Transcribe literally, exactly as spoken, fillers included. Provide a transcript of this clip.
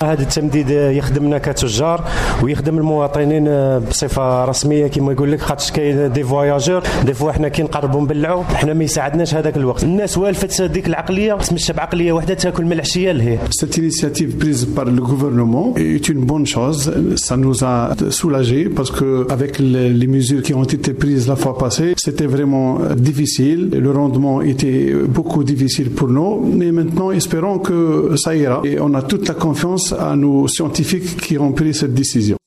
هذا التمديد يخدمنا كتجار ويخدم المواطنين بصفه رسميه كما يقول لك، خاطر كاين دي فواياجور دي فوا حنا كي نقربوا نبلعوا حنا ما يساعدناش هذاك الوقت. الناس والفت ديك العقليه تمشى بعقليه واحده تاكل من العشيه لهيه. Cette initiative prise par le gouvernement est une bonne chose. Ça nous a soulagés parce que avec les mesures qui ont été prises la fois passée, c'était vraiment difficile. Le rendement était beaucoup difficile pour nous. Mais maintenant, espérons que ça ira. Et on a toute la confiance à nos scientifiques qui ont pris cette décision.